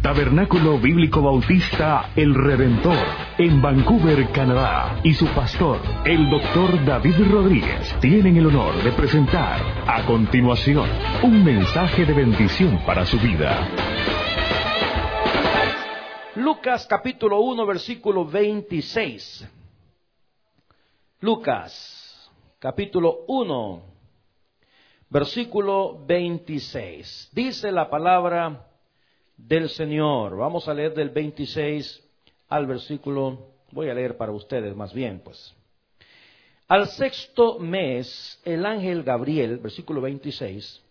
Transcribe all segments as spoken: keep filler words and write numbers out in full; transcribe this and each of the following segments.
Tabernáculo Bíblico Bautista El Redentor, en Vancouver, Canadá, y su pastor, el doctor David Rodríguez, tienen el honor de presentar a continuación un mensaje de bendición para su vida. Lucas capítulo uno, versículo veintiséis. Lucas capítulo uno, versículo veintiséis. Dice la palabra del Señor. Vamos a leer del veintiséis al versículo, voy a leer para ustedes más bien, pues. Al sexto mes, el ángel Gabriel, versículo veintiséis,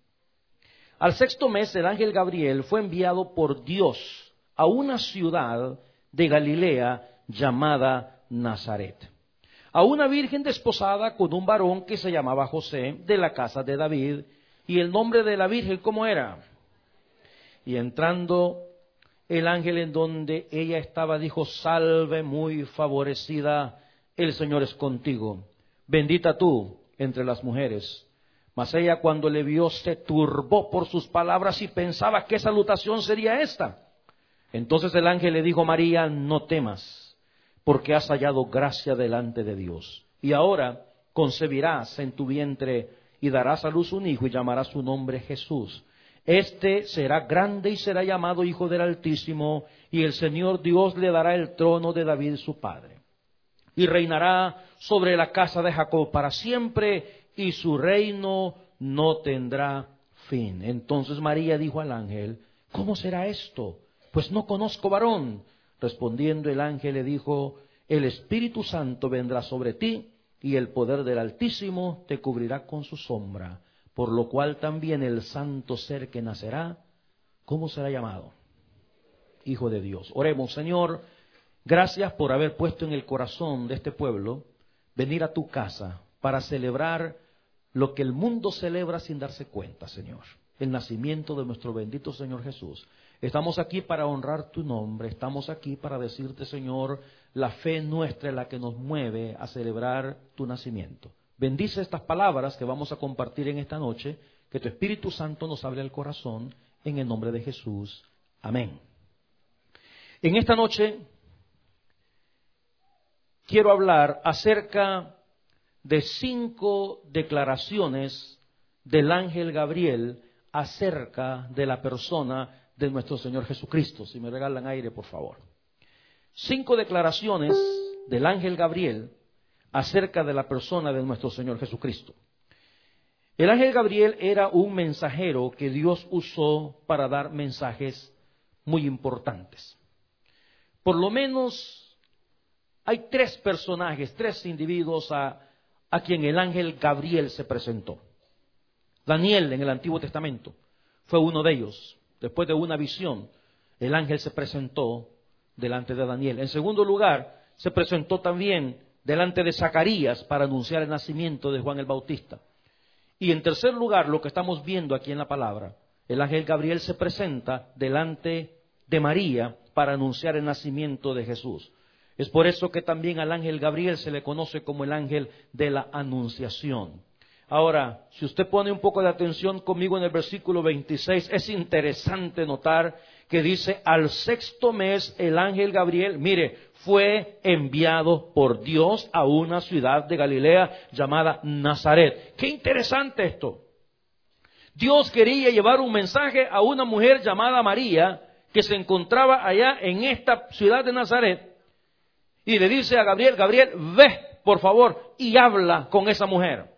al sexto mes el ángel Gabriel fue enviado por Dios a una ciudad de Galilea llamada Nazaret, a una virgen desposada con un varón que se llamaba José, de la casa de David, y el nombre de la virgen, ¿cómo era? Y entrando el ángel en donde ella estaba, dijo: salve muy favorecida, el Señor es contigo, bendita tú entre las mujeres. Mas ella, cuando le vio, se turbó por sus palabras y pensaba qué salutación sería esta. Entonces el ángel le dijo: María, no temas, porque has hallado gracia delante de Dios. Y ahora concebirás en tu vientre y darás a luz un hijo y llamarás su nombre Jesús. Este será grande y será llamado Hijo del Altísimo, y el Señor Dios le dará el trono de David su padre. Y reinará sobre la casa de Jacob para siempre, y su reino no tendrá fin. Entonces María dijo al ángel: ¿cómo será esto? Pues no conozco varón. Respondiendo el ángel le dijo: el Espíritu Santo vendrá sobre ti, y el poder del Altísimo te cubrirá con su sombra. Por lo cual también el santo ser que nacerá, ¿cómo será llamado? Hijo de Dios. Oremos. Señor, gracias por haber puesto en el corazón de este pueblo venir a tu casa para celebrar lo que el mundo celebra sin darse cuenta, Señor: el nacimiento de nuestro bendito Señor Jesús. Estamos aquí para honrar tu nombre, estamos aquí para decirte, Señor, la fe nuestra es la que nos mueve a celebrar tu nacimiento. Bendice estas palabras que vamos a compartir en esta noche, que tu Espíritu Santo nos hable al corazón, en el nombre de Jesús. Amén. En esta noche quiero hablar acerca de cinco declaraciones del ángel Gabriel acerca de la persona de nuestro Señor Jesucristo. Si me regalan aire, por favor. Cinco declaraciones del ángel Gabriel acerca de la persona de nuestro Señor Jesucristo. El ángel Gabriel era un mensajero que Dios usó para dar mensajes muy importantes. Por lo menos hay tres personajes, tres individuos a, a quien el ángel Gabriel se presentó. Daniel, en el Antiguo Testamento, fue uno de ellos. Después de una visión, el ángel se presentó delante de Daniel. En segundo lugar, se presentó también delante de Zacarías para anunciar el nacimiento de Juan el Bautista. Y en tercer lugar, lo que estamos viendo aquí en la palabra, el ángel Gabriel se presenta delante de María para anunciar el nacimiento de Jesús. Es por eso que también al ángel Gabriel se le conoce como el ángel de la anunciación. Ahora, si usted pone un poco de atención conmigo en el versículo veintiséis, es interesante notar que dice: al sexto mes el ángel Gabriel, mire, fue enviado por Dios a una ciudad de Galilea llamada Nazaret. ¡Qué interesante esto! Dios quería llevar un mensaje a una mujer llamada María, que se encontraba allá en esta ciudad de Nazaret, y le dice a Gabriel: Gabriel, ve, por favor, y habla con esa mujer.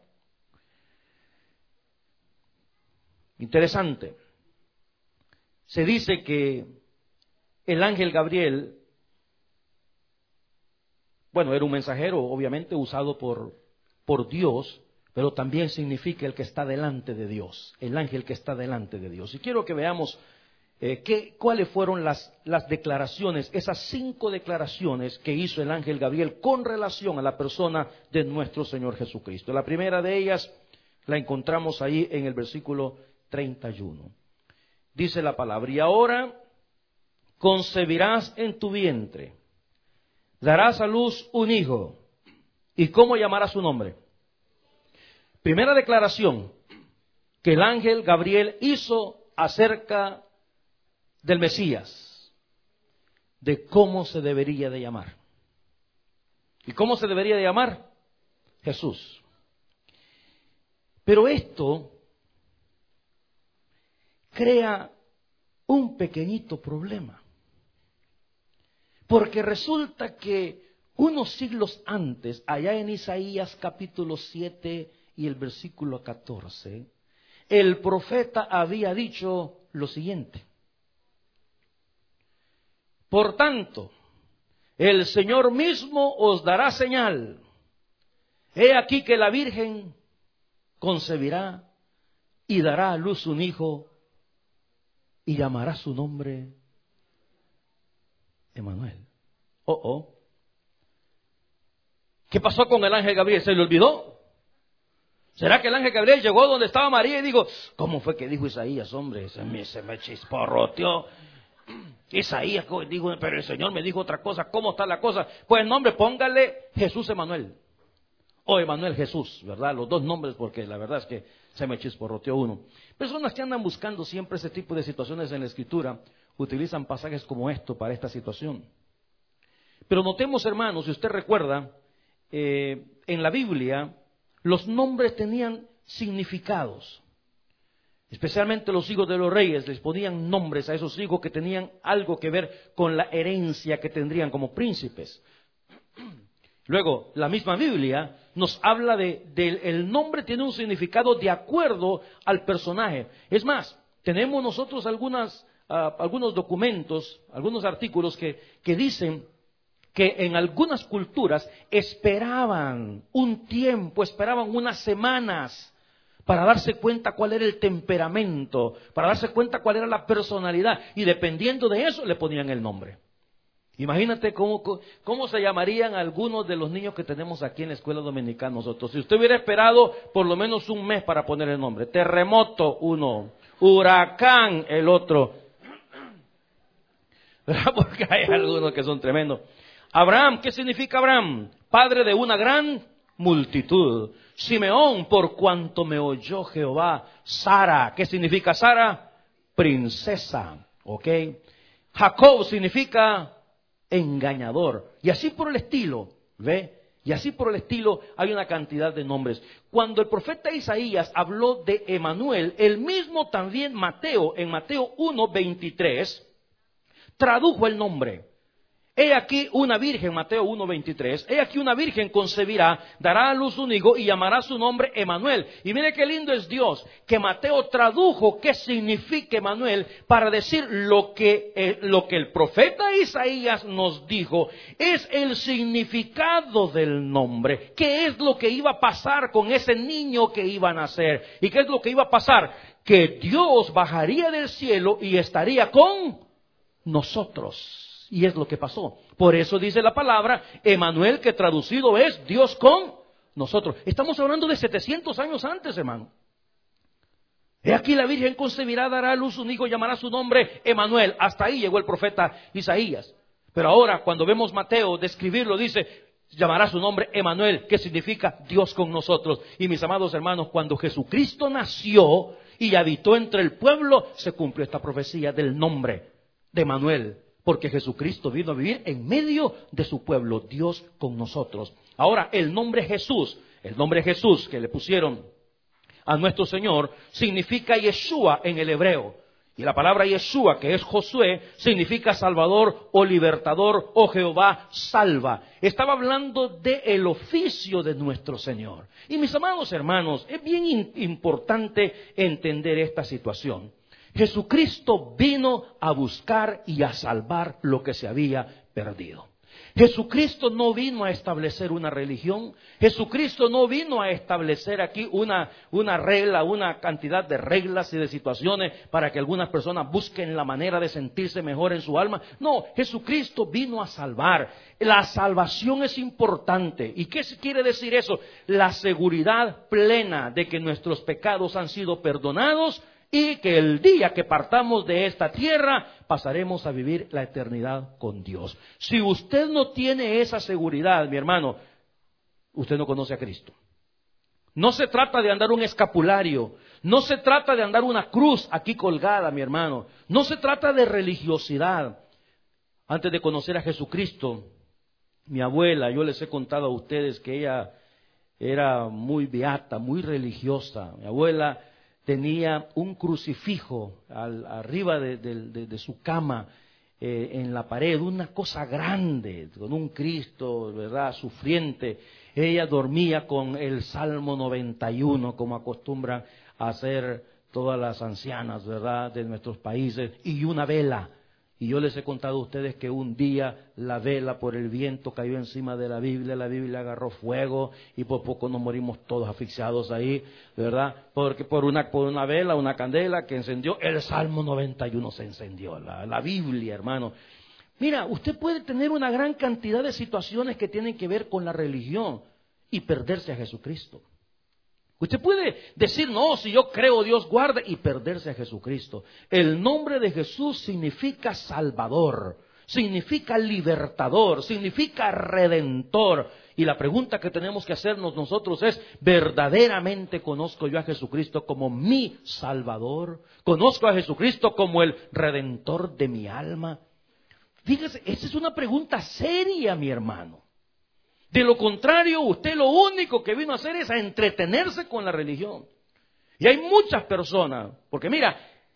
Interesante. Se dice que el ángel Gabriel, bueno, era un mensajero, obviamente, usado por, por Dios, pero también significa el que está delante de Dios, el ángel que está delante de Dios. Y quiero que veamos eh, qué, cuáles fueron las, las declaraciones, esas cinco declaraciones que hizo el ángel Gabriel con relación a la persona de nuestro Señor Jesucristo. La primera de ellas la encontramos ahí en el versículo treinta y uno. Dice la palabra: y ahora concebirás en tu vientre, darás a luz un hijo, ¿y cómo llamarás su nombre? Primera declaración que el ángel Gabriel hizo acerca del Mesías, de cómo se debería de llamar. ¿Y cómo se debería de llamar? Jesús. Pero esto crea un pequeñito problema. Porque resulta que unos siglos antes, allá en Isaías capítulo siete y el versículo catorce, el profeta había dicho lo siguiente: por tanto, el Señor mismo os dará señal. He aquí que la Virgen concebirá y dará a luz un hijo y llamará su nombre Emanuel. Oh, oh. ¿Qué pasó con el ángel Gabriel? ¿Se le olvidó? ¿Será que el ángel Gabriel llegó donde estaba María y dijo, ¿cómo fue que dijo Isaías, hombre? Se me, se me chisporroteó. Isaías dijo, pero el Señor me dijo otra cosa. ¿Cómo está la cosa? Pues nombre, póngale Jesús Emanuel. O Emanuel Jesús, ¿verdad? Los dos nombres, porque la verdad es que se me chisporroteó uno. Personas que andan buscando siempre ese tipo de situaciones en la Escritura, utilizan pasajes como esto para esta situación. Pero notemos, hermanos, si usted recuerda, eh, en la Biblia, los nombres tenían significados. Especialmente los hijos de los reyes les ponían nombres a esos hijos que tenían algo que ver con la herencia que tendrían como príncipes. Luego, la misma Biblia nos habla de, de el nombre tiene un significado de acuerdo al personaje. Es más, tenemos nosotros algunas, uh, algunos documentos, algunos artículos que, que dicen que en algunas culturas esperaban un tiempo, esperaban unas semanas para darse cuenta cuál era el temperamento, para darse cuenta cuál era la personalidad, y dependiendo de eso le ponían el nombre. Imagínate cómo, cómo se llamarían algunos de los niños que tenemos aquí en la escuela dominical nosotros. Si usted hubiera esperado por lo menos un mes para poner el nombre. Terremoto uno, huracán el otro. ¿Verdad? Porque hay algunos que son tremendos. Abraham, ¿qué significa Abraham? Padre de una gran multitud. Simeón, por cuanto me oyó Jehová. Sara, ¿qué significa Sara? Princesa, ¿ok? Jacob significa engañador. Y así por el estilo, ¿ve? Y así por el estilo hay una cantidad de nombres. Cuando el profeta Isaías habló de Emanuel, el mismo también Mateo, en Mateo uno veintitrés, tradujo el nombre. He aquí una virgen, Mateo uno veintitrés, he aquí una virgen concebirá, dará a luz un hijo y llamará su nombre Emanuel. Y mire qué lindo es Dios, que Mateo tradujo qué significa Emanuel para decir lo que, eh, lo que el profeta Isaías nos dijo es el significado del nombre. ¿Qué es lo que iba a pasar con ese niño que iba a nacer? ¿Y qué es lo que iba a pasar? Que Dios bajaría del cielo y estaría con nosotros. Y es lo que pasó. Por eso dice la palabra Emanuel, que traducido es Dios con nosotros. Estamos hablando de setecientos años antes, hermano. He aquí la Virgen concebirá, dará a luz un hijo, llamará su nombre Emanuel. Hasta ahí llegó el profeta Isaías. Pero ahora, cuando vemos Mateo describirlo, dice, llamará su nombre Emanuel, que significa Dios con nosotros. Y mis amados hermanos, cuando Jesucristo nació y habitó entre el pueblo, se cumplió esta profecía del nombre de Emanuel. Porque Jesucristo vino a vivir en medio de su pueblo, Dios con nosotros. Ahora, el nombre Jesús, el nombre Jesús que le pusieron a nuestro Señor, significa Yeshua en el hebreo. Y la palabra Yeshua, que es Josué, significa Salvador o Libertador o Jehová salva. Estaba hablando del oficio de nuestro Señor. Y mis amados hermanos, es bien importante entender esta situación. Jesucristo vino a buscar y a salvar lo que se había perdido. Jesucristo no vino a establecer una religión. Jesucristo no vino a establecer aquí una, una regla, una cantidad de reglas y de situaciones para que algunas personas busquen la manera de sentirse mejor en su alma. No, Jesucristo vino a salvar. La salvación es importante. ¿Y qué quiere decir eso? La seguridad plena de que nuestros pecados han sido perdonados y que el día que partamos de esta tierra pasaremos a vivir la eternidad con Dios. Si usted no tiene esa seguridad, mi hermano, usted no conoce a Cristo. No se trata de andar un escapulario, No se trata de andar una cruz aquí colgada, mi hermano. No se trata de religiosidad. Antes de conocer a Jesucristo, mi abuela, yo les he contado a ustedes que ella era muy beata, muy religiosa. Mi abuela tenía un crucifijo al, arriba de, de, de, de su cama, eh, en la pared, una cosa grande, con un Cristo, ¿verdad?, sufriente. Ella dormía con el Salmo noventa y uno, como acostumbran a hacer todas las ancianas, ¿verdad?, de nuestros países, y una vela. Y yo les he contado a ustedes que un día la vela por el viento cayó encima de la Biblia, la Biblia agarró fuego y por poco nos morimos todos asfixiados ahí, ¿verdad? Porque por una, por una vela, una candela que encendió, el Salmo noventa y uno se encendió, la, la Biblia, hermano. Mira, usted puede tener una gran cantidad de situaciones que tienen que ver con la religión y perderse a Jesucristo. Usted puede decir, no, si yo creo Dios guarda, y perderse a Jesucristo. El nombre de Jesús significa Salvador, significa libertador, significa redentor. Y la pregunta que tenemos que hacernos nosotros es, ¿verdaderamente conozco yo a Jesucristo como mi Salvador? ¿Conozco a Jesucristo como el redentor de mi alma? Fíjese, esa es una pregunta seria, mi hermano. De lo contrario, usted lo único que vino a hacer es a entretenerse con la religión. Y hay muchas personas, porque mira,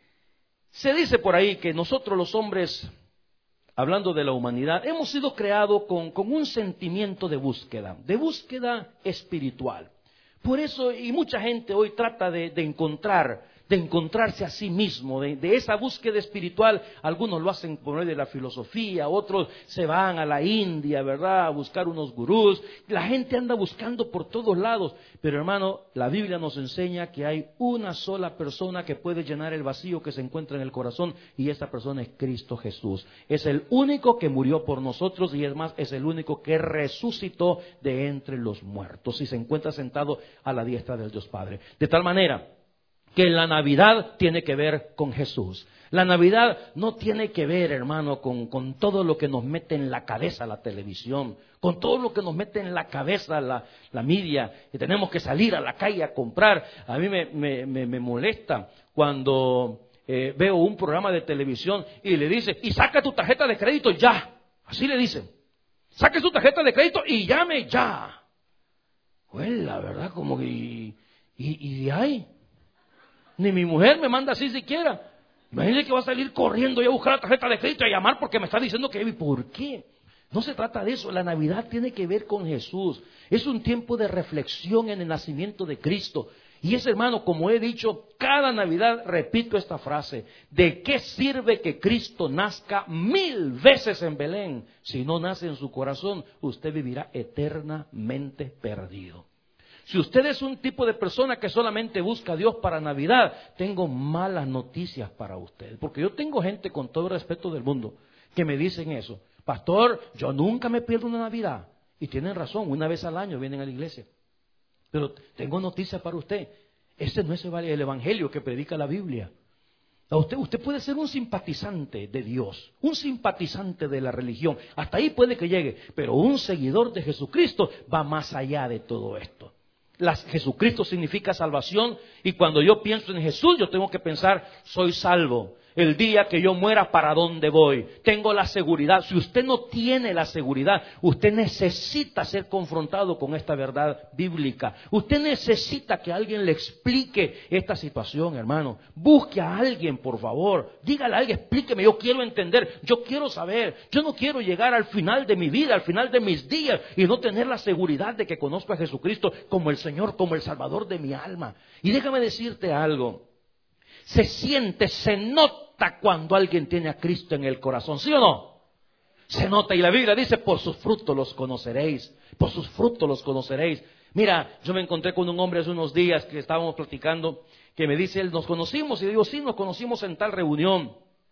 se dice por ahí que nosotros los hombres, hablando de la humanidad, hemos sido creados con, con un sentimiento de búsqueda, de búsqueda espiritual. Por eso, y mucha gente hoy trata de, de encontrar, de encontrarse a sí mismo, de, de esa búsqueda espiritual. Algunos lo hacen por medio de la filosofía, otros se van a la India, ¿verdad?, a buscar unos gurús. La gente anda buscando por todos lados, pero hermano, la Biblia nos enseña que hay una sola persona que puede llenar el vacío que se encuentra en el corazón, y esa persona es Cristo Jesús. Es el único que murió por nosotros, y es más, es el único que resucitó de entre los muertos y se encuentra sentado a la diestra del Dios Padre. De tal manera que la Navidad tiene que ver con Jesús. La Navidad no tiene que ver, hermano, con, con todo lo que nos mete en la cabeza la televisión, con todo lo que nos mete en la cabeza la, la media, que tenemos que salir a la calle a comprar. A mí me, me, me, me molesta cuando eh, veo un programa de televisión y le dice, y saca tu tarjeta de crédito ya. Así le dicen. Saque su tarjeta de crédito y llame ya. Pues la verdad, como que... Y, y, y de ahí... Ni mi mujer me manda así siquiera. Imagínese que va a salir corriendo y a buscar la tarjeta de crédito y a llamar porque me está diciendo que... ¿Por qué? No se trata de eso. La Navidad tiene que ver con Jesús. Es un tiempo de reflexión en el nacimiento de Cristo. Y es, hermano, como he dicho, cada Navidad repito esta frase. ¿De qué sirve que Cristo nazca mil veces en Belén? Si no nace en su corazón, usted vivirá eternamente perdido. Si usted es un tipo de persona que solamente busca a Dios para Navidad, tengo malas noticias para usted. Porque yo tengo gente, con todo el respeto del mundo, que me dicen eso. Pastor, yo nunca me pierdo una Navidad. Y tienen razón, una vez al año vienen a la iglesia. Pero tengo noticias para usted. Ese no es el evangelio que predica la Biblia. Usted, usted puede ser un simpatizante de Dios, un simpatizante de la religión. Hasta ahí puede que llegue. Pero un seguidor de Jesucristo va más allá de todo esto. Las, Jesucristo significa salvación, y cuando yo pienso en Jesús, yo tengo que pensar, soy salvo. El día que yo muera, ¿para dónde voy? Tengo la seguridad. Si usted no tiene la seguridad, usted necesita ser confrontado con esta verdad bíblica. Usted necesita que alguien le explique esta situación, hermano. Busque a alguien, por favor. Dígale a alguien, explíqueme, yo quiero entender, yo quiero saber. Yo no quiero llegar al final de mi vida, al final de mis días, y no tener la seguridad de que conozco a Jesucristo como el Señor, como el Salvador de mi alma. Y déjame decirte algo. Se siente, se nota cuando alguien tiene a Cristo en el corazón, ¿sí o no? Se nota, y la Biblia dice, por sus frutos los conoceréis, por sus frutos los conoceréis. Mira, yo me encontré con un hombre hace unos días que estábamos platicando, que me dice, él, nos conocimos, y digo, sí, nos conocimos en tal reunión.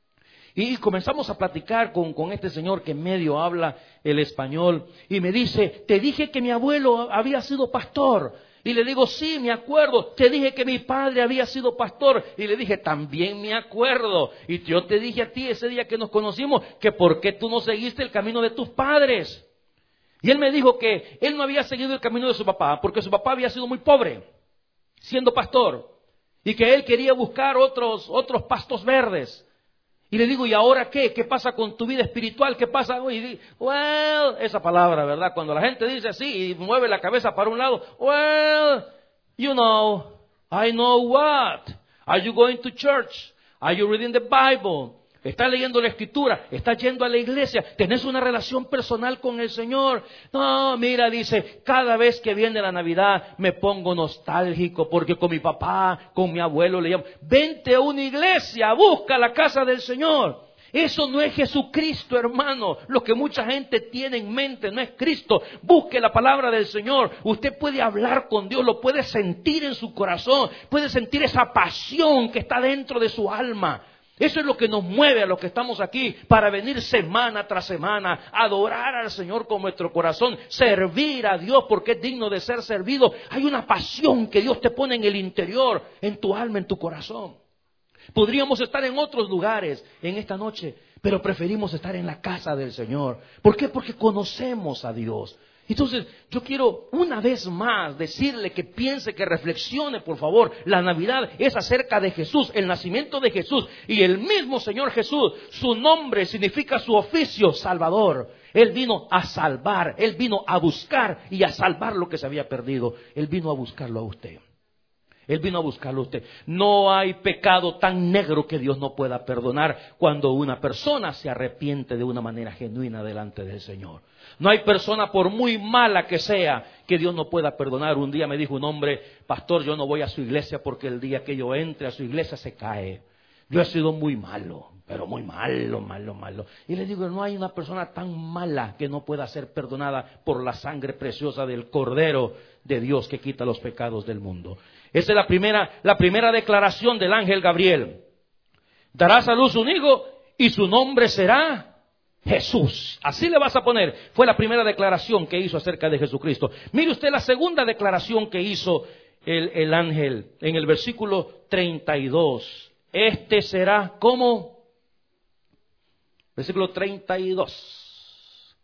Y comenzamos a platicar con, con este señor que medio habla el español, y me dice, te dije que mi abuelo había sido pastor. Y le digo, sí, me acuerdo. Te dije que mi padre había sido pastor. Y le dije, también me acuerdo. Y yo te dije a ti ese día que nos conocimos, que por qué tú no seguiste el camino de tus padres. Y él me dijo que él no había seguido el camino de su papá, porque su papá había sido muy pobre, siendo pastor. y que él quería buscar otros, otros pastos verdes. Y le digo, ¿y ahora qué? ¿Qué pasa con tu vida espiritual? ¿Qué pasa hoy? Well, esa palabra, ¿verdad? Cuando la gente dice así y mueve la cabeza para un lado, well, you know, I know what. Are you going to church? Are you reading the Bible? ¿Estás leyendo la Escritura? ¿Estás yendo a la iglesia? ¿Tenés una relación personal con el Señor? No, mira, dice, cada vez que viene la Navidad me pongo nostálgico porque con mi papá, con mi abuelo le llamo. Vente a una iglesia, busca la casa del Señor. Eso no es Jesucristo, hermano. Lo que mucha gente tiene en mente no es Cristo. Busque la palabra del Señor. Usted puede hablar con Dios, lo puede sentir en su corazón, puede sentir esa pasión que está dentro de su alma. Eso es lo que nos mueve a los que estamos aquí para venir semana tras semana, adorar al Señor con nuestro corazón, servir a Dios porque es digno de ser servido. Hay una pasión que Dios te pone en el interior, en tu alma, en tu corazón. Podríamos estar en otros lugares en esta noche, pero preferimos estar en la casa del Señor. ¿Por qué? Porque conocemos a Dios. Entonces, yo quiero una vez más decirle que piense, que reflexione, por favor. La Navidad es acerca de Jesús, el nacimiento de Jesús. Y el mismo Señor Jesús, su nombre significa su oficio, Salvador. Él vino a salvar, Él vino a buscar y a salvar lo que se había perdido. Él vino a buscarlo a usted. Él vino a buscarlo a usted. No hay pecado tan negro que Dios no pueda perdonar cuando una persona se arrepiente de una manera genuina delante del Señor. No hay persona, por muy mala que sea, que Dios no pueda perdonar. Un día me dijo un hombre, pastor, yo no voy a su iglesia porque el día que yo entre a su iglesia se cae. Yo he sido muy malo, pero muy malo, malo, malo. Y le digo, no hay una persona tan mala que no pueda ser perdonada por la sangre preciosa del Cordero de Dios que quita los pecados del mundo. Esa es la primera, la primera declaración del ángel Gabriel. Darás a luz un hijo y su nombre será Jesús. Así le vas a poner. Fue la primera declaración que hizo acerca de Jesucristo. Mire usted la segunda declaración que hizo el, el ángel en el versículo treinta y dos. Este será como... Versículo treinta y dos.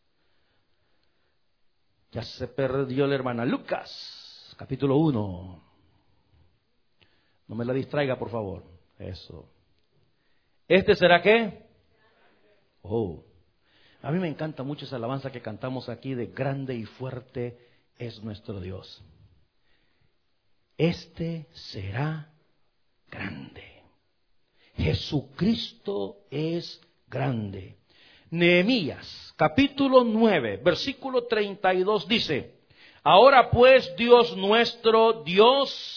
Ya se perdió la hermana. Lucas, capítulo uno. No me la distraiga, por favor. Eso. ¿Este será qué? Oh. A mí me encanta mucho esa alabanza que cantamos aquí de grande y fuerte es nuestro Dios. Este será grande. Jesucristo es grande. Nehemías, capítulo nueve, versículo treinta y dos dice: ahora pues, Dios nuestro, Dios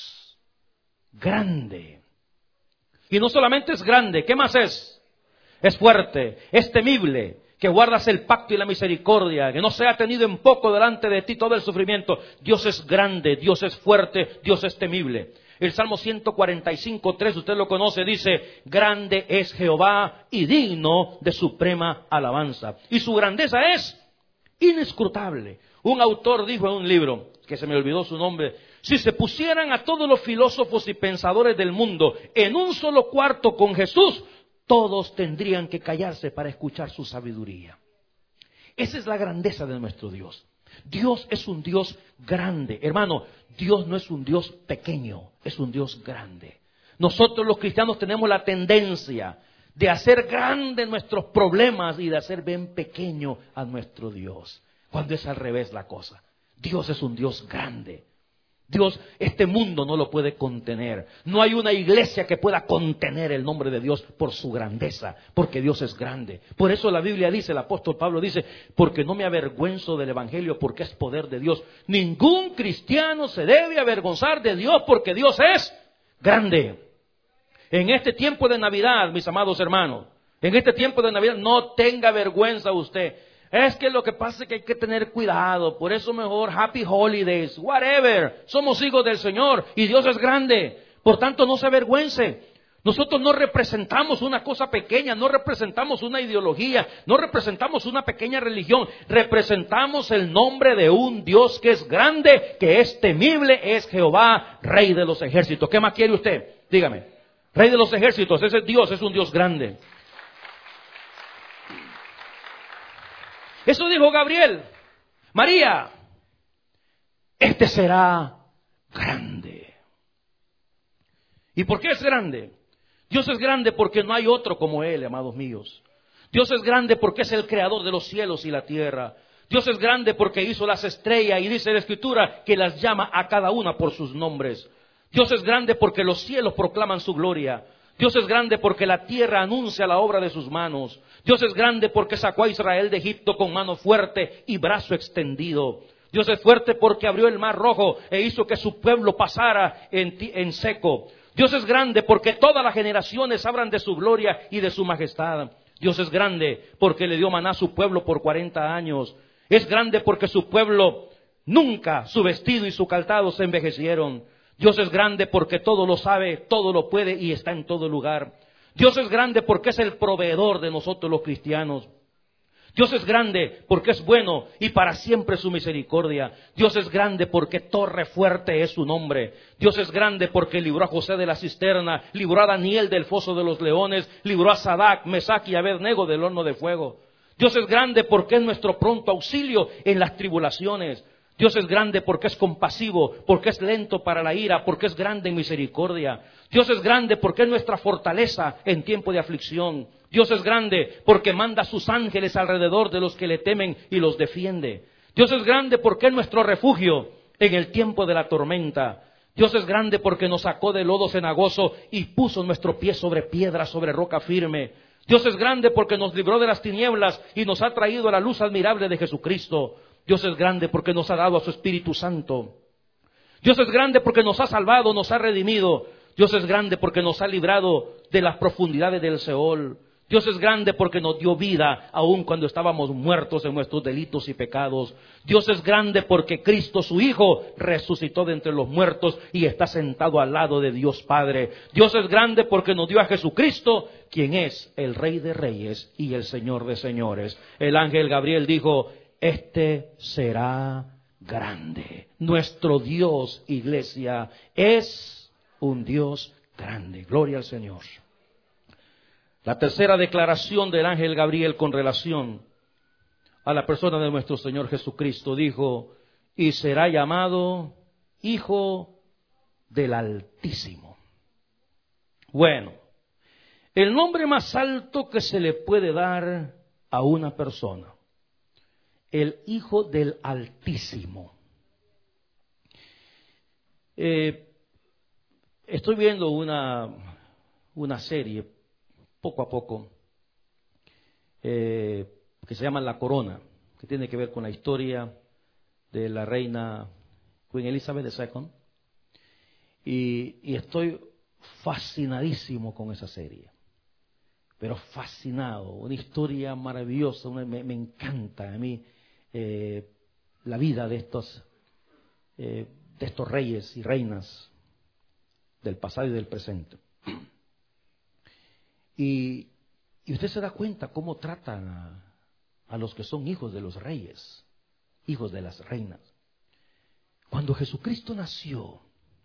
grande. Y no solamente es grande, ¿qué más es? Es fuerte, es temible, que guardas el pacto y la misericordia, que no sea tenido en poco delante de ti todo el sufrimiento. Dios es grande, Dios es fuerte, Dios es temible. El Salmo ciento cuarenta y cinco, tres, usted lo conoce, dice: grande es Jehová y digno de suprema alabanza. Y su grandeza es inescrutable. Un autor dijo en un libro, que se me olvidó su nombre: si se pusieran a todos los filósofos y pensadores del mundo en un solo cuarto con Jesús, todos tendrían que callarse para escuchar su sabiduría. Esa es la grandeza de nuestro Dios. Dios es un Dios grande. Hermano, Dios no es un Dios pequeño, es un Dios grande. Nosotros los cristianos tenemos la tendencia de hacer grandes nuestros problemas y de hacer bien pequeño a nuestro Dios, cuando es al revés la cosa. Dios es un Dios grande. Dios, este mundo no lo puede contener. No hay una iglesia que pueda contener el nombre de Dios por su grandeza, porque Dios es grande. Por eso la Biblia dice, el apóstol Pablo dice: porque no me avergüenzo del evangelio, porque es poder de Dios. Ningún cristiano se debe avergonzar de Dios, porque Dios es grande. En este tiempo de Navidad, mis amados hermanos, en este tiempo de Navidad, no tenga vergüenza usted. Es que lo que pasa es que hay que tener cuidado. Por eso mejor Happy Holidays, whatever. Somos hijos del Señor y Dios es grande. Por tanto, no se avergüence. Nosotros no representamos una cosa pequeña, no representamos una ideología, no representamos una pequeña religión. Representamos el nombre de un Dios que es grande, que es temible, es Jehová, Rey de los ejércitos. ¿Qué más quiere usted? Dígame. Rey de los ejércitos, ese Dios es un Dios grande. Eso dijo Gabriel. María, este será grande. ¿Y por qué es grande? Dios es grande porque no hay otro como Él, amados míos. Dios es grande porque es el creador de los cielos y la tierra. Dios es grande porque hizo las estrellas y dice la Escritura que las llama a cada una por sus nombres. Dios es grande porque los cielos proclaman su gloria. Dios es grande porque la tierra anuncia la obra de sus manos. Dios es grande porque sacó a Israel de Egipto con mano fuerte y brazo extendido. Dios es fuerte porque abrió el mar rojo e hizo que su pueblo pasara en, en seco. Dios es grande porque todas las generaciones hablan de su gloria y de su majestad. Dios es grande porque le dio maná a su pueblo por cuarenta años. Es grande porque su pueblo nunca, su vestido y su calzado se envejecieron. Dios es grande porque todo lo sabe, todo lo puede y está en todo lugar. Dios es grande porque es el proveedor de nosotros los cristianos. Dios es grande porque es bueno y para siempre su misericordia. Dios es grande porque torre fuerte es su nombre. Dios es grande porque libró a José de la cisterna, libró a Daniel del foso de los leones, libró a Sadrach, Mesach y Abednego del horno de fuego. Dios es grande porque es nuestro pronto auxilio en las tribulaciones. Dios es grande porque es compasivo, porque es lento para la ira, porque es grande en misericordia. Dios es grande porque es nuestra fortaleza en tiempo de aflicción. Dios es grande porque manda a sus ángeles alrededor de los que le temen y los defiende. Dios es grande porque es nuestro refugio en el tiempo de la tormenta. Dios es grande porque nos sacó del lodo cenagoso y puso nuestro pie sobre piedra, sobre roca firme. Dios es grande porque nos libró de las tinieblas y nos ha traído a la luz admirable de Jesucristo. Dios es grande porque nos ha dado a su Espíritu Santo. Dios es grande porque nos ha salvado, nos ha redimido. Dios es grande porque nos ha librado de las profundidades del Seol. Dios es grande porque nos dio vida aun cuando estábamos muertos en nuestros delitos y pecados. Dios es grande porque Cristo, su Hijo, resucitó de entre los muertos y está sentado al lado de Dios Padre. Dios es grande porque nos dio a Jesucristo, quien es el Rey de Reyes y el Señor de Señores. El ángel Gabriel dijo: este será grande. Nuestro Dios, iglesia, es un Dios grande. Gloria al Señor. La tercera declaración del ángel Gabriel con relación a la persona de nuestro Señor Jesucristo dijo: y será llamado Hijo del Altísimo. Bueno, el nombre más alto que se le puede dar a una persona: el Hijo del Altísimo. Eh, estoy viendo una, una serie, poco a poco, eh, que se llama La Corona, que tiene que ver con la historia de la reina Queen Elizabeth segunda. Y, y estoy fascinadísimo con esa serie. Pero fascinado, una historia maravillosa, una, me, me encanta a mí. Eh, la vida de estos, eh, de estos reyes y reinas del pasado y del presente. Y, y usted se da cuenta cómo tratan a, a los que son hijos de los reyes, hijos de las reinas. Cuando Jesucristo nació,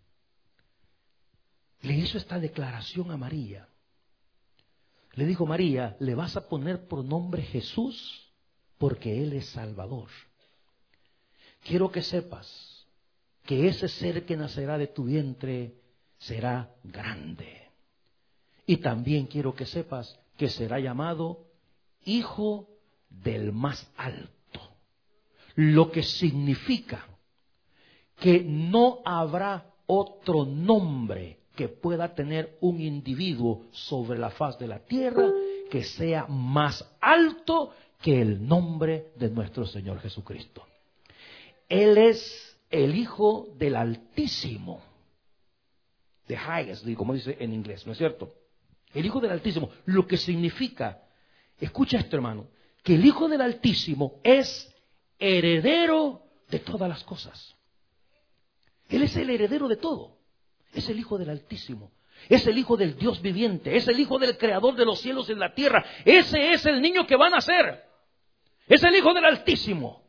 le hizo esta declaración a María. Le dijo: María, le vas a poner por nombre Jesús, porque Él es Salvador. Quiero que sepas que ese ser que nacerá de tu vientre será grande. Y también quiero que sepas que será llamado Hijo del Más Alto. Lo que significa que no habrá otro nombre que pueda tener un individuo sobre la faz de la tierra que sea más alto que el nombre de nuestro Señor Jesucristo. Él es el Hijo del Altísimo, the highest, como dice en inglés, ¿no es cierto? El Hijo del Altísimo, lo que significa, escucha esto, hermano, que el Hijo del Altísimo es heredero de todas las cosas. Él es el heredero de todo. Es el Hijo del Altísimo. Es el Hijo del Dios viviente. Es el Hijo del Creador de los cielos y la tierra. Ese es el niño que va a nacer. Es el Hijo del Altísimo.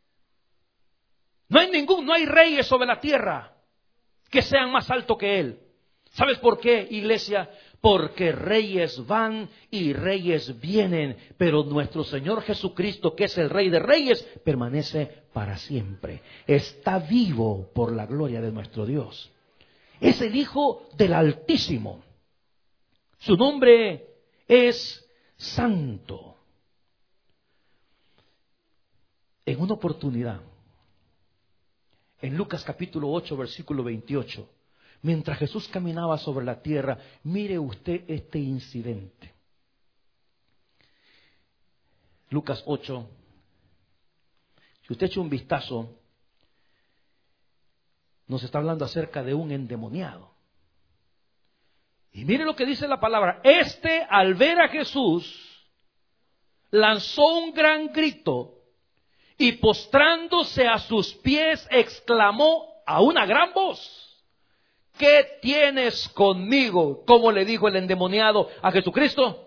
No hay ningún, no hay reyes sobre la tierra que sean más altos que Él. ¿Sabes por qué, iglesia? Porque reyes van y reyes vienen, pero nuestro Señor Jesucristo, que es el Rey de Reyes, permanece para siempre. Está vivo por la gloria de nuestro Dios. Es el Hijo del Altísimo. Su nombre es Santo. En una oportunidad, en Lucas capítulo ocho, versículo veintiocho, mientras Jesús caminaba sobre la tierra, mire usted este incidente. Lucas ocho, si usted echa un vistazo, nos está hablando acerca de un endemoniado. Y mire lo que dice la palabra. Este, al ver a Jesús, lanzó un gran grito y postrándose a sus pies, exclamó a una gran voz: ¿qué tienes conmigo? ¿Cómo le dijo el endemoniado a Jesucristo?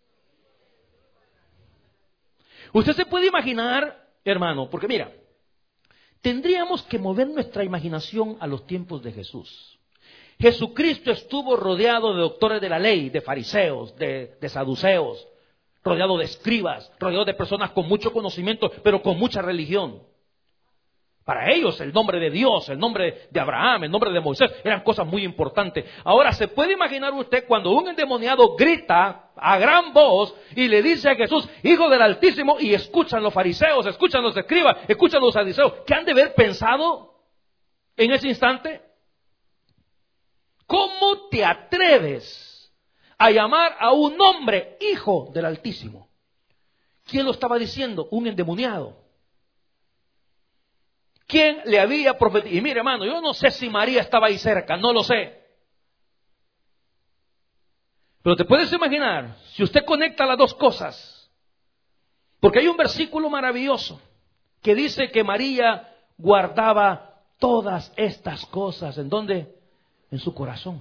Usted se puede imaginar, hermano, porque mira, tendríamos que mover nuestra imaginación a los tiempos de Jesús. Jesucristo estuvo rodeado de doctores de la ley, de fariseos, de, de saduceos, rodeado de escribas, rodeado de personas con mucho conocimiento, pero con mucha religión. Para ellos el nombre de Dios, el nombre de Abraham, el nombre de Moisés, eran cosas muy importantes. Ahora, ¿se puede imaginar usted cuando un endemoniado grita a gran voz y le dice a Jesús, Hijo del Altísimo, y escuchan los fariseos, escuchan los escribas, escuchan los saduceos? ¿Qué han de haber pensado en ese instante? ¿Cómo te atreves a llamar a un hombre Hijo del Altísimo? ¿Quién lo estaba diciendo? Un endemoniado. ¿Quién le había profetizado? Y mire, hermano, yo no sé si María estaba ahí cerca, no lo sé. Pero te puedes imaginar, si usted conecta las dos cosas, porque hay un versículo maravilloso que dice que María guardaba todas estas cosas. ¿En dónde? En su corazón.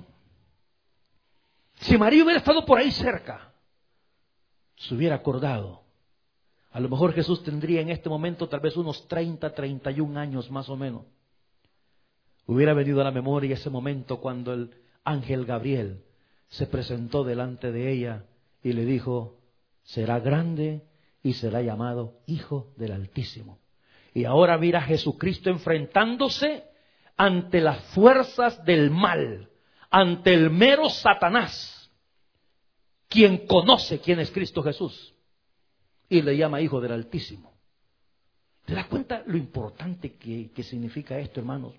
Si María hubiera estado por ahí cerca, se hubiera acordado. A lo mejor Jesús tendría en este momento tal vez unos treinta, treinta y un años más o menos. Hubiera venido a la memoria ese momento cuando el ángel Gabriel se presentó delante de ella y le dijo, será grande y será llamado Hijo del Altísimo. Y ahora mira a Jesucristo enfrentándose ante las fuerzas del mal, ante el mero Satanás, quien conoce quién es Cristo Jesús. Y le llama Hijo del Altísimo. ¿Te das cuenta lo importante que, que significa esto, hermanos?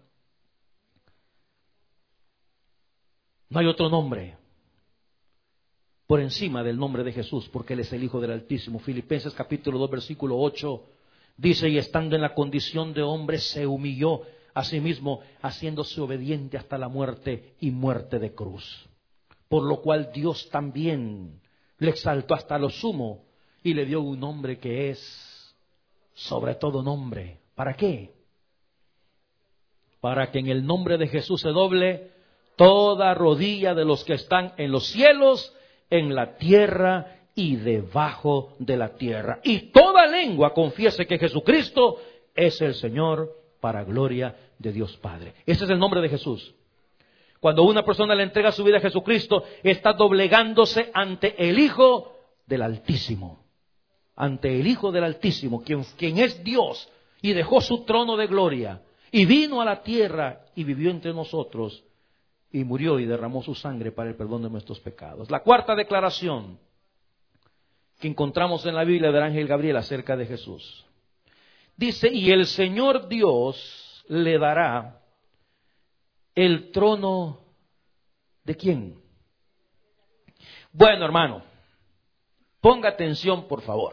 No hay otro nombre por encima del nombre de Jesús, porque Él es el Hijo del Altísimo. Filipenses capítulo dos, versículo ocho, dice, y estando en la condición de hombre, se humilló a sí mismo, haciéndose obediente hasta la muerte y muerte de cruz. Por lo cual Dios también le exaltó hasta lo sumo, y le dio un nombre que es sobre todo nombre. ¿Para qué? Para que en el nombre de Jesús se doble toda rodilla de los que están en los cielos, en la tierra y debajo de la tierra. Y toda lengua confiese que Jesucristo es el Señor, para gloria de Dios Padre. Ese es el nombre de Jesús. Cuando una persona le entrega su vida a Jesucristo, está doblegándose ante el Hijo del Altísimo. Ante el Hijo del Altísimo, quien, quien es Dios y dejó su trono de gloria y vino a la tierra y vivió entre nosotros y murió y derramó su sangre para el perdón de nuestros pecados. La cuarta declaración que encontramos en la Biblia del ángel Gabriel acerca de Jesús. Dice, y el Señor Dios le dará el trono ¿de quién? Bueno, hermano, ponga atención, por favor.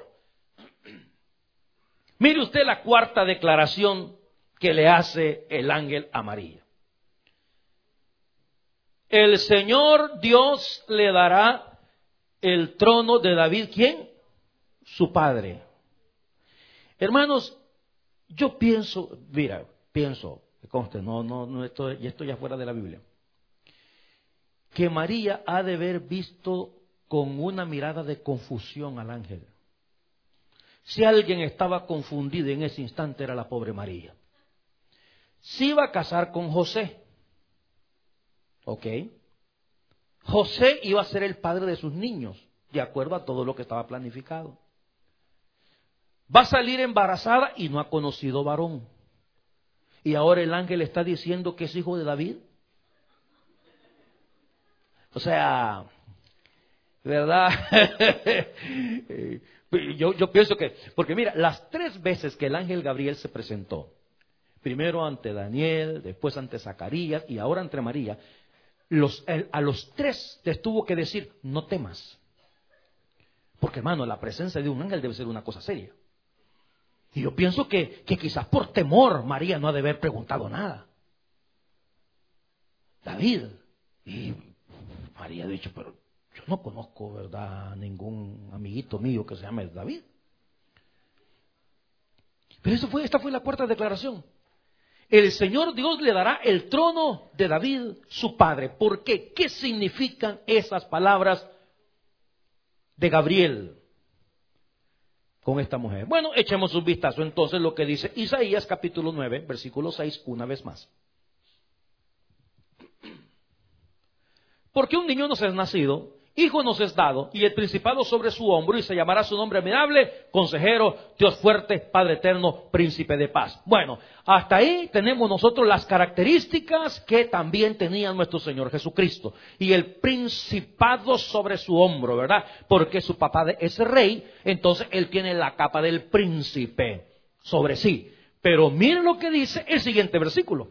Mire usted la cuarta declaración que le hace el ángel a María. El Señor Dios le dará el trono de David, ¿quién? Su padre. Hermanos, yo pienso, mira, pienso, conste, no, no, no estoy, esto ya fuera de la Biblia, que María ha de haber visto con una mirada de confusión al ángel. Si alguien estaba confundido en ese instante era la pobre María. Se iba a casar con José. ¿Ok? José iba a ser el padre de sus niños, de acuerdo a todo lo que estaba planificado. Va a salir embarazada y no ha conocido varón. Y ahora el ángel está diciendo que es hijo de David. O sea, ¿verdad? yo, yo pienso que, porque mira, las tres veces que el ángel Gabriel se presentó, primero ante Daniel, después ante Zacarías y ahora ante María, los, el, a los tres les tuvo que decir, no temas. Porque hermano, la presencia de un ángel debe ser una cosa seria. Y yo pienso que, que quizás por temor María no ha de haber preguntado nada. David. Y María ha dicho, pero yo no conozco, ¿verdad?, ningún amiguito mío que se llame David. Pero eso fue, esta fue la cuarta declaración. El Señor Dios le dará el trono de David, su padre. ¿Por qué? ¿Qué significan esas palabras de Gabriel con esta mujer? Bueno, echemos un vistazo entonces lo que dice Isaías capítulo nueve, versículo seis, una vez más. Porque un niño nos es nacido, hijo nos es dado, y el principado sobre su hombro, y se llamará su nombre admirable, consejero, Dios fuerte, Padre eterno, príncipe de paz. Bueno, hasta ahí tenemos nosotros las características que también tenía nuestro Señor Jesucristo. Y el principado sobre su hombro, ¿verdad? Porque su papá es rey, entonces él tiene la capa del príncipe sobre sí. Pero miren lo que dice el siguiente versículo.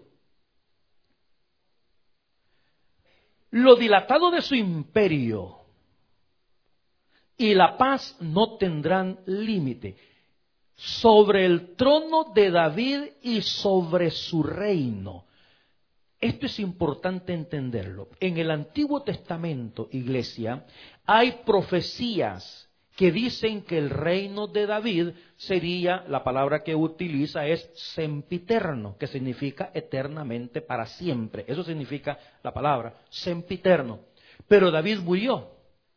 Lo dilatado de su imperio y la paz no tendrán límite sobre el trono de David y sobre su reino. Esto es importante entenderlo. En el Antiguo Testamento, iglesia, hay profecías que dicen que el reino de David sería, la palabra que utiliza es sempiterno, que significa eternamente, para siempre. Eso significa la palabra, sempiterno. Pero David murió.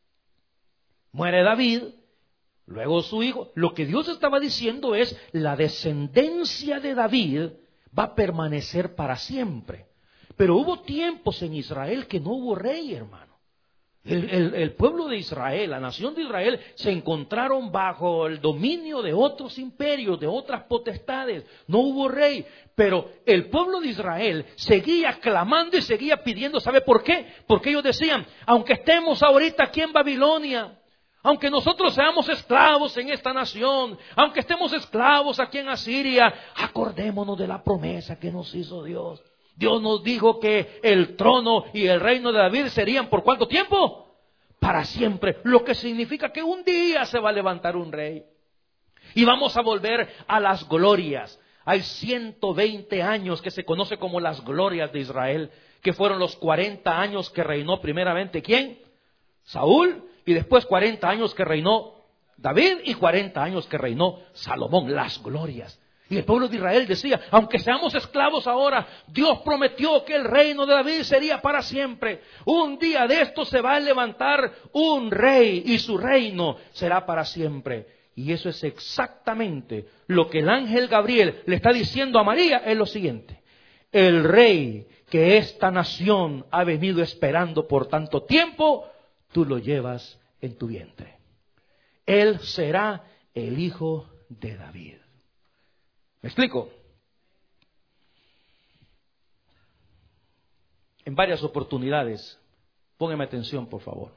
Muere David, luego su hijo. Lo que Dios estaba diciendo es, la descendencia de David va a permanecer para siempre. Pero hubo tiempos en Israel que no hubo rey, hermano. El, el, el pueblo de Israel, la nación de Israel, se encontraron bajo el dominio de otros imperios, de otras potestades. No hubo rey, pero el pueblo de Israel seguía clamando y seguía pidiendo. ¿Sabe por qué? Porque ellos decían, aunque estemos ahorita aquí en Babilonia, aunque nosotros seamos esclavos en esta nación, aunque estemos esclavos aquí en Asiria, acordémonos de la promesa que nos hizo Dios. Dios nos dijo que el trono y el reino de David serían ¿por cuánto tiempo? Para siempre. Lo que significa que un día se va a levantar un rey. Y vamos a volver a las glorias. Hay ciento veinte años que se conoce como las glorias de Israel, que fueron los cuarenta años que reinó primeramente ¿quién? Saúl, y después cuarenta años que reinó David y cuarenta años que reinó Salomón. Las glorias. Y el pueblo de Israel decía, aunque seamos esclavos ahora, Dios prometió que el reino de David sería para siempre. Un día de esto se va a levantar un rey y su reino será para siempre. Y eso es exactamente lo que el ángel Gabriel le está diciendo a María, es lo siguiente. El rey que esta nación ha venido esperando por tanto tiempo, tú lo llevas en tu vientre. Él será el hijo de David. ¿Me explico? En varias oportunidades, póngame atención por favor.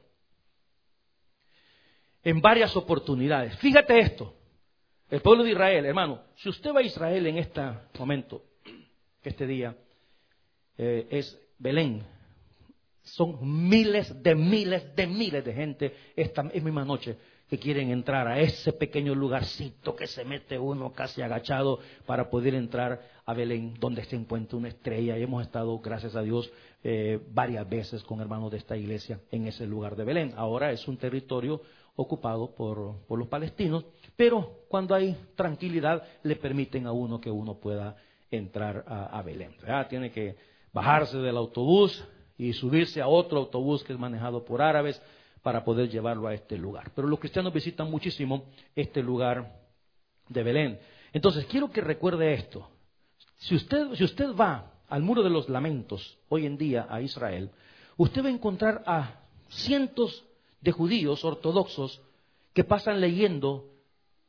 En varias oportunidades, fíjate esto, el pueblo de Israel, hermano, si usted va a Israel en este momento, que este día eh, es Belén, son miles de miles de miles de gente esta misma noche que quieren entrar a ese pequeño lugarcito que se mete uno casi agachado para poder entrar a Belén, donde se encuentra una estrella. Y hemos estado, gracias a Dios, eh, varias veces con hermanos de esta iglesia en ese lugar de Belén. Ahora es un territorio ocupado por, por los palestinos, pero cuando hay tranquilidad le permiten a uno que uno pueda entrar a, a Belén. ¿Verdad? Tiene que bajarse del autobús y subirse a otro autobús que es manejado por árabes para poder llevarlo a este lugar. Pero los cristianos visitan muchísimo este lugar de Belén. Entonces, quiero que recuerde esto. Si usted, si usted va al Muro de los Lamentos hoy en día a Israel, usted va a encontrar a cientos de judíos ortodoxos que pasan leyendo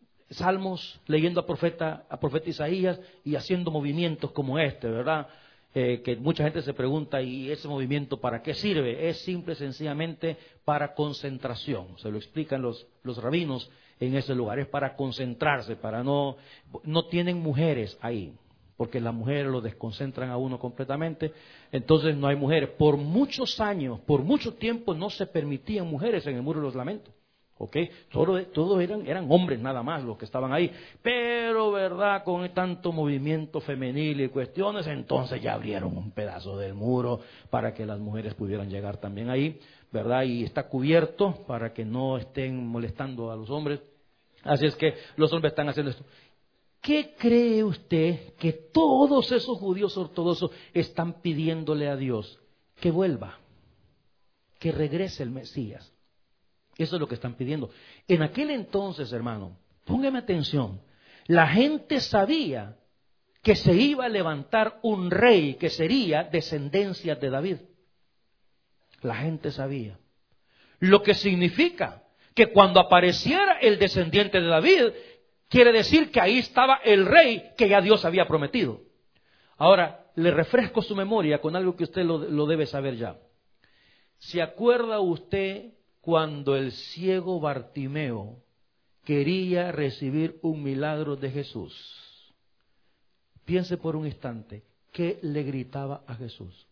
salmos, leyendo a profeta, a profeta Isaías y haciendo movimientos como este, ¿verdad? eh, que mucha gente se pregunta, ¿y ese movimiento para qué sirve? Es simple y sencillamente para concentración. Se lo explican los, los rabinos en ese lugar. Es para concentrarse, para no... No tienen mujeres ahí, porque las mujeres lo desconcentran a uno completamente. Entonces no hay mujeres. Por muchos años, por mucho tiempo no se permitían mujeres en el Muro de los Lamentos. ¿Ok? Todos todo eran, eran hombres nada más los que estaban ahí. Pero, ¿verdad? Con tanto movimiento femenil y cuestiones, entonces ya abrieron un pedazo del muro para que las mujeres pudieran llegar también ahí, ¿verdad? Y está cubierto para que no estén molestando a los hombres. Así es que los hombres están haciendo esto. ¿Qué cree usted que todos esos judíos ortodoxos están pidiéndole a Dios? Que vuelva, que regrese el Mesías. Eso es lo que están pidiendo. En aquel entonces, hermano, póngame atención, la gente sabía que se iba a levantar un rey que sería descendencia de David. La gente sabía. Lo que significa que cuando apareciera el descendiente de David, quiere decir que ahí estaba el rey que ya Dios había prometido. Ahora, le refresco su memoria con algo que usted lo, lo debe saber ya. ¿Se acuerda usted cuando el ciego Bartimeo quería recibir un milagro de Jesús? Piense por un instante, ¿qué le gritaba a Jesús?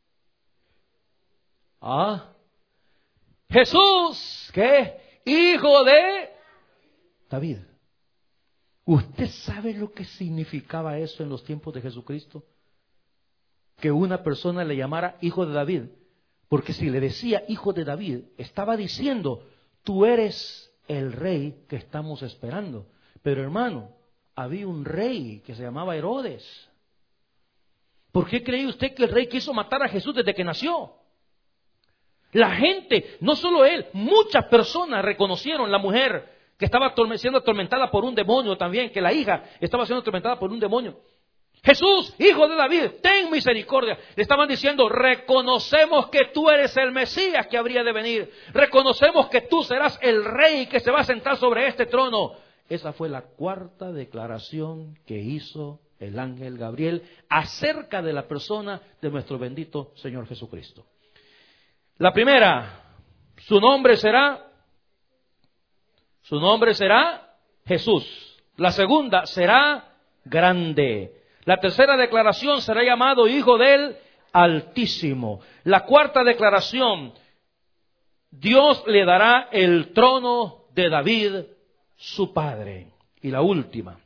Ah, Jesús, ¿qué? Hijo de David. ¿Usted sabe lo que significaba eso en los tiempos de Jesucristo? Que una persona le llamara hijo de David. Porque si le decía hijo de David, estaba diciendo, tú eres el rey que estamos esperando. Pero hermano, había un rey que se llamaba Herodes. ¿Por qué cree usted que el rey quiso matar a Jesús desde que nació? La gente, no solo él, muchas personas reconocieron la mujer que estaba siendo atormentada por un demonio también, que la hija estaba siendo atormentada por un demonio. Jesús, hijo de David, ten misericordia. Le estaban diciendo, reconocemos que tú eres el Mesías que habría de venir. Reconocemos que tú serás el rey que se va a sentar sobre este trono. Esa fue la cuarta declaración que hizo el ángel Gabriel acerca de la persona de nuestro bendito Señor Jesucristo. La primera, su nombre será, su nombre será Jesús. La segunda, será grande. La tercera declaración, será llamado Hijo del Altísimo. La cuarta declaración, Dios le dará el trono de David, su padre. Y la última,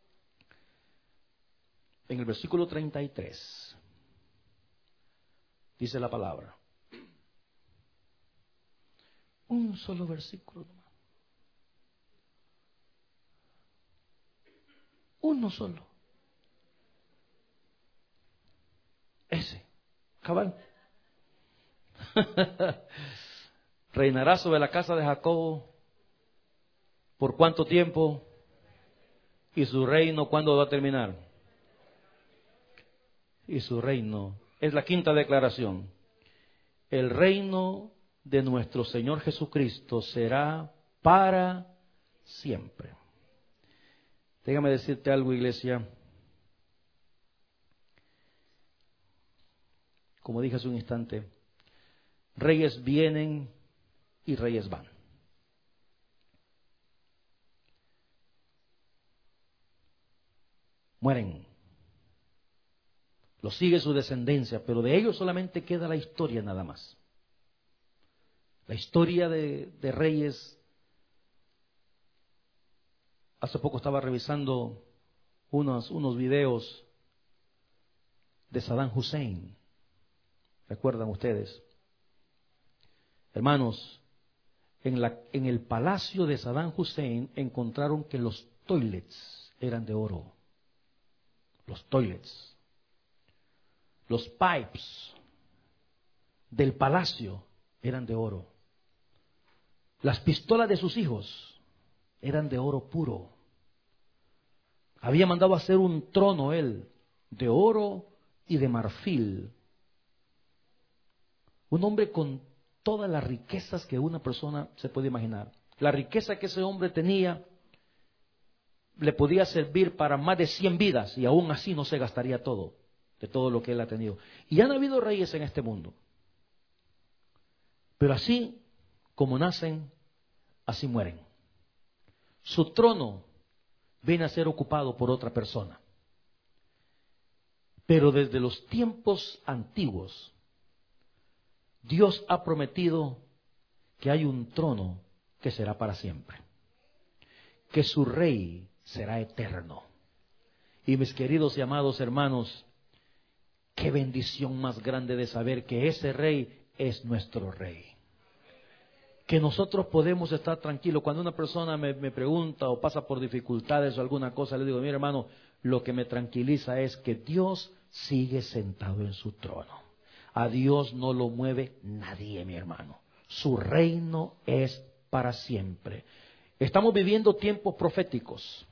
en el versículo treinta y tres, dice la palabra. Un solo versículo nomás. Uno solo. Ese, cabal. Reinará sobre la casa de Jacob por cuánto tiempo, y su reino cuándo va a terminar. Y su reino es la quinta declaración. El reino de nuestro Señor Jesucristo será para siempre. Déjame decirte algo, iglesia. Como dije hace un instante, reyes vienen y reyes van. Mueren. Los sigue su descendencia, pero de ellos solamente queda la historia nada más. La historia de, de reyes. Hace poco estaba revisando unos, unos videos de Saddam Hussein. ¿Recuerdan ustedes? Hermanos, en, la, en el palacio de Saddam Hussein encontraron que los toilets eran de oro. Los toilets. Los pipes del palacio eran de oro. Las pistolas de sus hijos eran de oro puro. Había mandado a hacer un trono él, de oro y de marfil. Un hombre con todas las riquezas que una persona se puede imaginar. La riqueza que ese hombre tenía le podía servir para más de cien vidas y aún así no se gastaría todo. de todo lo que Él ha tenido. Y han habido reyes en este mundo. Pero así como nacen, así mueren. Su trono viene a ser ocupado por otra persona. Pero desde los tiempos antiguos, Dios ha prometido que hay un trono que será para siempre. Que su rey será eterno. Y mis queridos y amados hermanos, qué bendición más grande de saber que ese rey es nuestro rey. Que nosotros podemos estar tranquilos. Cuando una persona me, me pregunta o pasa por dificultades o alguna cosa, le digo, mira hermano, lo que me tranquiliza es que Dios sigue sentado en su trono. A Dios no lo mueve nadie, mi hermano. Su reino es para siempre. Estamos viviendo tiempos proféticos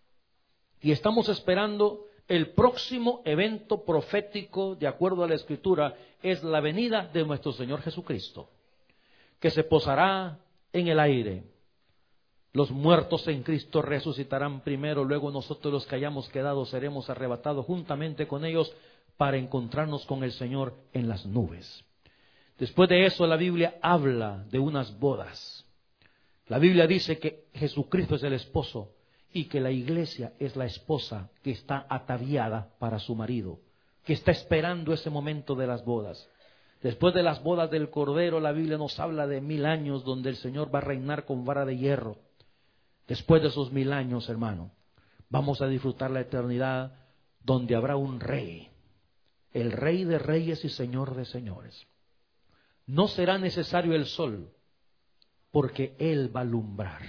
y estamos esperando el próximo evento profético, de acuerdo a la Escritura, es la venida de nuestro Señor Jesucristo, que se posará en el aire. Los muertos en Cristo resucitarán primero, luego nosotros los que hayamos quedado seremos arrebatados juntamente con ellos para encontrarnos con el Señor en las nubes. Después de eso la Biblia habla de unas bodas. La Biblia dice que Jesucristo es el esposo y que la iglesia es la esposa que está ataviada para su marido, que está esperando ese momento de las bodas. Después de las bodas del Cordero, la Biblia nos habla de mil años donde el Señor va a reinar con vara de hierro. Después de esos mil años, hermano, vamos a disfrutar la eternidad donde habrá un rey, el Rey de reyes y Señor de señores. No será necesario el sol, porque Él va a alumbrar.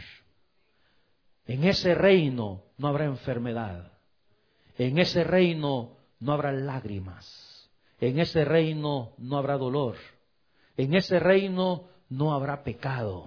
En ese reino no habrá enfermedad. En ese reino no habrá lágrimas. En ese reino no habrá dolor. En ese reino no habrá pecado.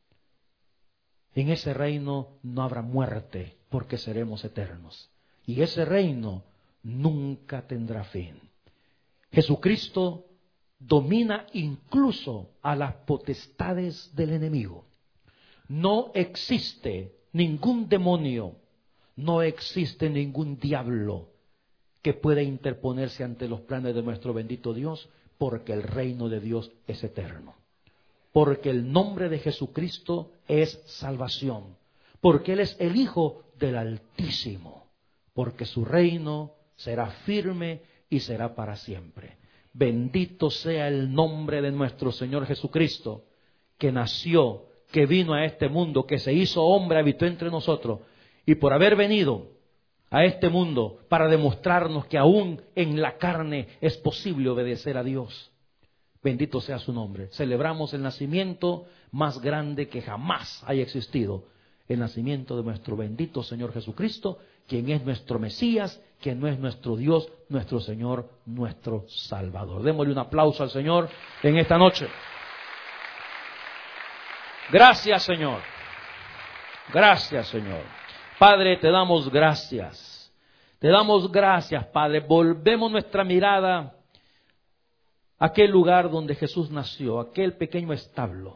En ese reino no habrá muerte, porque seremos eternos. Y ese reino nunca tendrá fin. Jesucristo domina incluso a las potestades del enemigo. No existe ningún demonio, no existe ningún diablo que pueda interponerse ante los planes de nuestro bendito Dios, porque el reino de Dios es eterno. Porque el nombre de Jesucristo es salvación. Porque Él es el Hijo del Altísimo. Porque su reino será firme y será para siempre. Bendito sea el nombre de nuestro Señor Jesucristo, que nació, que vino a este mundo, que se hizo hombre, habitó entre nosotros, y por haber venido a este mundo para demostrarnos que aún en la carne es posible obedecer a Dios. Bendito sea su nombre. Celebramos el nacimiento más grande que jamás haya existido, el nacimiento de nuestro bendito Señor Jesucristo, quien es nuestro Mesías, quien no es nuestro Dios, nuestro Señor, nuestro Salvador. Démosle un aplauso al Señor en esta noche. Gracias, Señor. Gracias, Señor. Padre, te damos gracias. Te damos gracias, Padre. Volvemos nuestra mirada a aquel lugar donde Jesús nació, aquel pequeño establo.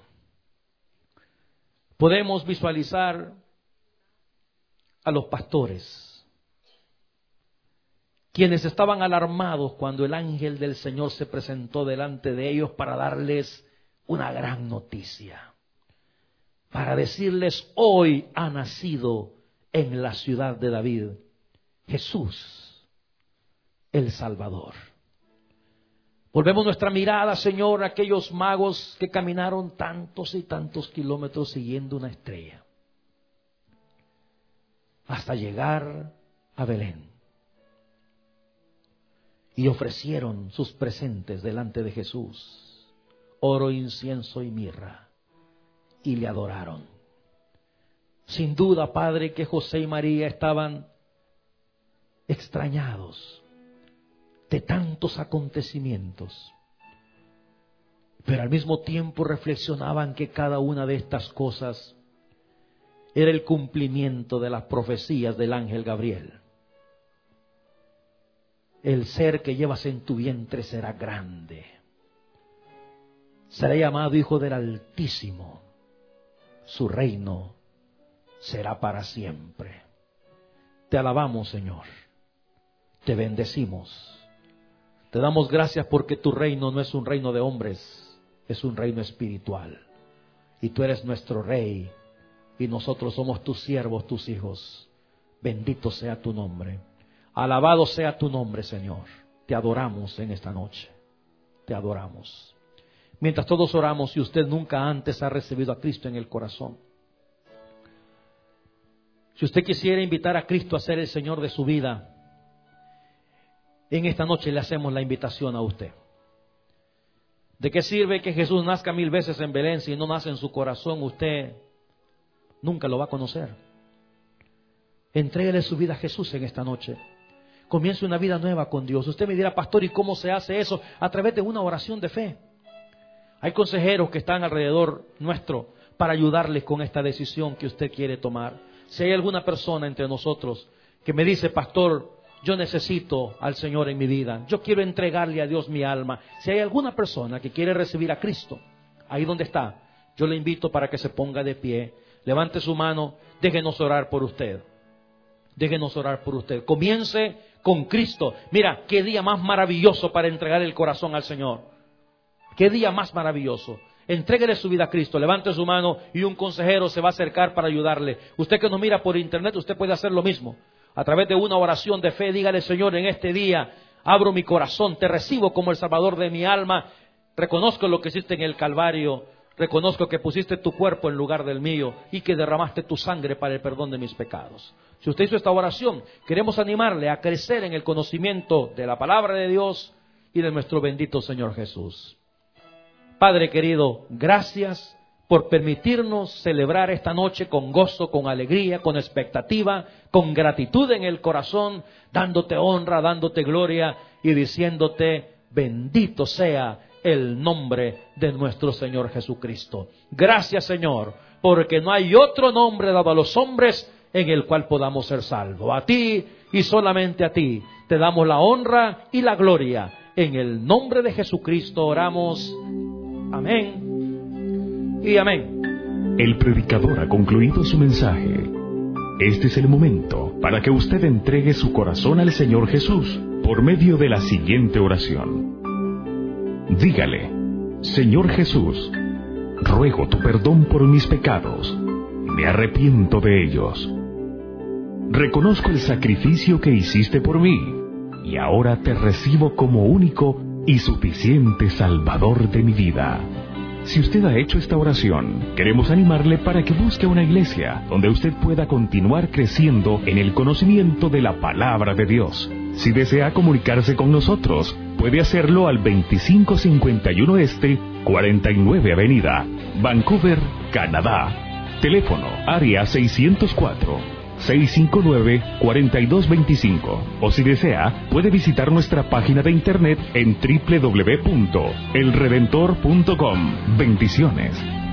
Podemos visualizar a los pastores, quienes estaban alarmados cuando el ángel del Señor se presentó delante de ellos para darles una gran noticia, para decirles: hoy ha nacido en la ciudad de David Jesús, el Salvador. Volvemos nuestra mirada, Señor, a aquellos magos que caminaron tantos y tantos kilómetros siguiendo una estrella, hasta llegar a Belén. Y ofrecieron sus presentes delante de Jesús, oro, incienso y mirra, y le adoraron. Sin duda, Padre, que José y María estaban extrañados de tantos acontecimientos, pero al mismo tiempo reflexionaban que cada una de estas cosas era el cumplimiento de las profecías del ángel Gabriel. El ser que llevas en tu vientre será grande, será llamado Hijo del Altísimo, su reino será para siempre. Te alabamos, Señor, te bendecimos, Te damos gracias porque tu reino no es un reino de hombres, es un reino espiritual. Y tú eres nuestro Rey y nosotros somos tus siervos, tus hijos. Bendito sea tu nombre. Alabado sea tu nombre, Señor. Te adoramos en esta noche. Te adoramos. Mientras todos oramos, si usted nunca antes ha recibido a Cristo en el corazón, si usted quisiera invitar a Cristo a ser el Señor de su vida, en esta noche le hacemos la invitación a usted. ¿De qué sirve que Jesús nazca mil veces en Belén si no nace en su corazón? Usted nunca lo va a conocer. Entréguele su vida a Jesús en esta noche. Comience una vida nueva con Dios. Usted me dirá, pastor, ¿y cómo se hace eso? A través de una oración de fe. Hay consejeros que están alrededor nuestro para ayudarles con esta decisión que usted quiere tomar. Si hay alguna persona entre nosotros que me dice, pastor, yo necesito al Señor en mi vida, yo quiero entregarle a Dios mi alma. Si hay alguna persona que quiere recibir a Cristo, ahí donde está, yo le invito para que se ponga de pie, levante su mano, déjenos orar por usted. Déjenos orar por usted. Comience con Cristo. Mira, qué día más maravilloso para entregar el corazón al Señor. Qué día más maravilloso. Entréguele su vida a Cristo, levante su mano y un consejero se va a acercar para ayudarle. Usted que nos mira por internet, usted puede hacer lo mismo. A través de una oración de fe, dígale, Señor, en este día abro mi corazón, te recibo como el Salvador de mi alma. Reconozco lo que hiciste en el Calvario, reconozco que pusiste tu cuerpo en lugar del mío y que derramaste tu sangre para el perdón de mis pecados. Si usted hizo esta oración, queremos animarle a crecer en el conocimiento de la palabra de Dios y de nuestro bendito Señor Jesús. Padre querido, gracias por permitirnos celebrar esta noche con gozo, con alegría, con expectativa, con gratitud en el corazón, dándote honra, dándote gloria y diciéndote, bendito sea el nombre de nuestro Señor Jesucristo. Gracias, Señor, porque no hay otro nombre dado a los hombres en el cual podamos ser salvos. A ti y solamente a ti te damos la honra y la gloria. En el nombre de Jesucristo oramos. Amén y amén. El predicador ha concluido su mensaje. Este es el momento para que usted entregue su corazón al Señor Jesús por medio de la siguiente oración. Dígale, Señor Jesús, ruego tu perdón por mis pecados. Me arrepiento de ellos. Reconozco el sacrificio que hiciste por mí y ahora te recibo como único y suficiente Salvador de mi vida. Si usted ha hecho esta oración, queremos animarle para que busque una iglesia donde usted pueda continuar creciendo en el conocimiento de la palabra de Dios. Si desea comunicarse con nosotros, puede hacerlo al veinticinco cincuenta y uno Este, cuarenta y nueve Avenida, Vancouver, Canadá. Teléfono área seiscientos cuatro, seiscientos cincuenta y nueve, cuarenta y dos veinticinco. O si desea, puede visitar nuestra página de internet en doble u doble u doble u punto el redentor punto com. Bendiciones.